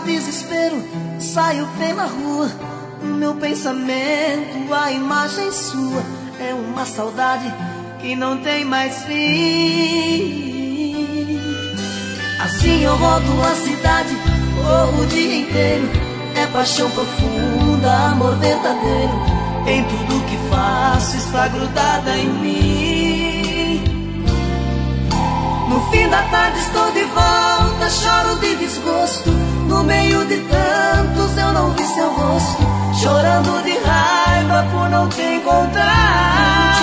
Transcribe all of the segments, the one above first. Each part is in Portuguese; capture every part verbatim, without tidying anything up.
desespero, saio pela rua. No meu pensamento a imagem sua é uma saudade que não tem mais fim. Assim eu rodo a cidade, corro o dia inteiro. É paixão profunda, amor verdadeiro. Em tudo que faço está grudada em mim. No fim da tarde estou de volta, choro de desgosto. No meio de tantos eu não vi seu rosto, chorando de raiva por não te encontrar.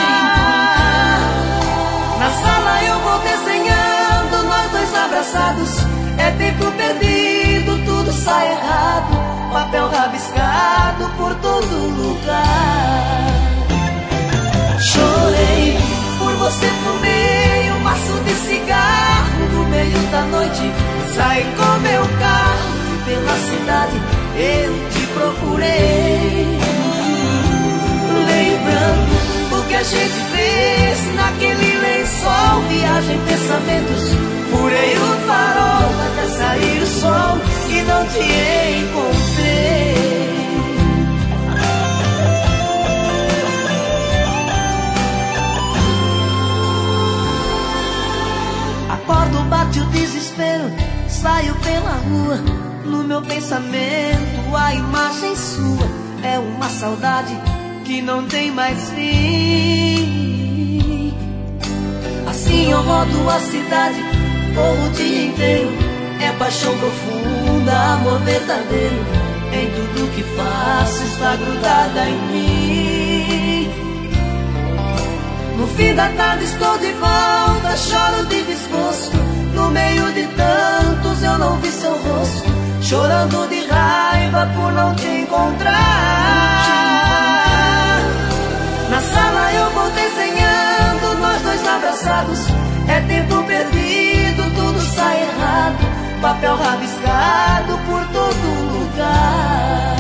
Na sala eu vou desenhando, nós dois abraçados. É tempo perdido, tudo sai errado. Papel rabiscado por todo lugar. Chorei, por você fumei um maço de cigarro. No meio da noite saí com meu carro e pela cidade eu te procurei. Lembrando o que a gente fez naquele lençol. Viagem, pensamentos, furei o farol até sair o sol e não te encontrei. Acordo, bate o desespero, saio pela rua. No meu pensamento a imagem sua é uma saudade que não tem mais fim. Assim eu rodo a cidade, corro o dia inteiro. É paixão profunda, amor verdadeiro. Em tudo que faço está grudada em mim. No fim da tarde estou de volta, choro de desgosto. No meio de tantos eu não vi seu rosto, chorando de raiva por não te encontrar. Na sala eu vou desenhando, nós dois abraçados. É tempo perdido, tudo sai errado. Papel rabiscado por todo lugar.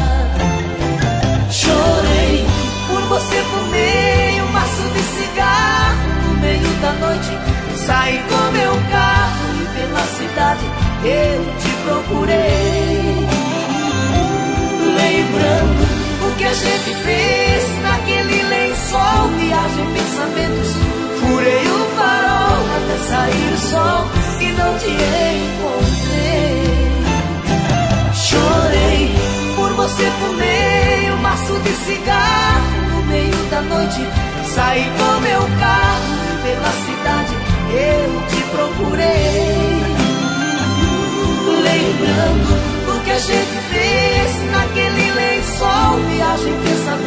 Chorei, por você fumei um maço de cigarro. No meio da noite saí com meu carro e pela cidade eu te procurei. Lembrando o que a gente fez naquele lençol. Viagem, pensamentos, furei o farol até sair o sol e não te encontrei. Chorei, por você fumei um maço de cigarro. No meio da noite saí com meu carro e pela cidade eu te procurei. Lembrando o que a gente fez naquele lençol. Viagem, pensamento,